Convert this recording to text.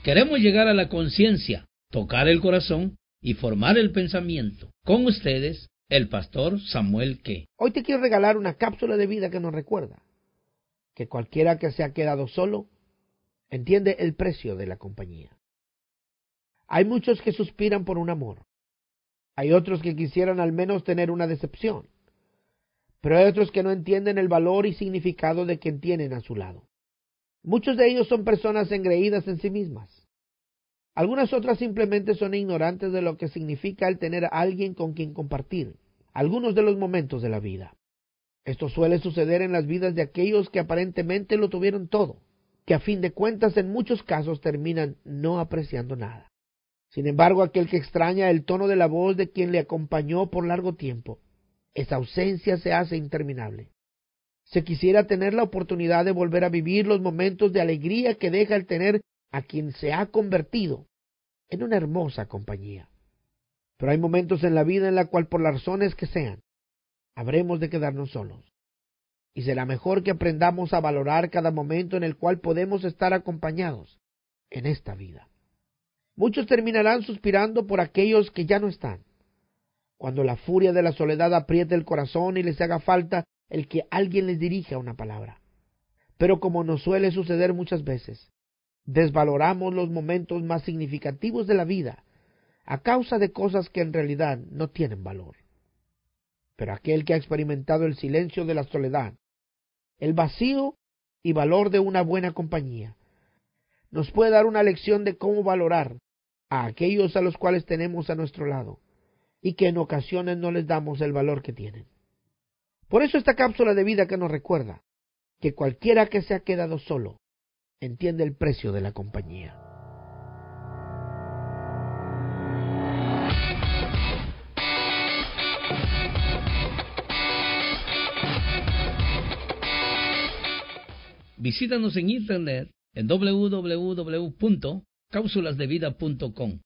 Queremos llegar a la conciencia, tocar el corazón y formar el pensamiento. Con ustedes, el pastor Samuel Ke. Hoy te quiero regalar una cápsula de vida que nos recuerda que cualquiera que se ha quedado solo entiende el precio de la compañía. Hay muchos que suspiran por un amor. Hay otros que quisieran al menos tener una decepción. Pero hay otros que no entienden el valor y significado de quien tienen a su lado. Muchos de ellos son personas engreídas en sí mismas. Algunas otras simplemente son ignorantes de lo que significa el tener a alguien con quien compartir algunos de los momentos de la vida. Esto suele suceder en las vidas de aquellos que aparentemente lo tuvieron todo, que a fin de cuentas en muchos casos terminan no apreciando nada. Sin embargo, aquel que extraña el tono de la voz de quien le acompañó por largo tiempo, esa ausencia se hace interminable. Se quisiera tener la oportunidad de volver a vivir los momentos de alegría que deja el tener a quien se ha convertido en una hermosa compañía. Pero hay momentos en la vida en la cual, por las razones que sean, habremos de quedarnos solos. Y será mejor que aprendamos a valorar cada momento en el cual podemos estar acompañados en esta vida. Muchos terminarán suspirando por aquellos que ya no están, cuando la furia de la soledad apriete el corazón y les haga falta el que alguien les dirija una palabra. Pero como nos suele suceder muchas veces, desvaloramos los momentos más significativos de la vida a causa de cosas que en realidad no tienen valor. Pero aquel que ha experimentado el silencio de la soledad, el vacío y valor de una buena compañía, nos puede dar una lección de cómo valorar a aquellos a los cuales tenemos a nuestro lado y que en ocasiones no les damos el valor que tienen. Por eso esta cápsula de vida que nos recuerda que cualquiera que se ha quedado solo entiende el precio de la compañía. Visítanos en internet en www.cápsulasdevida.com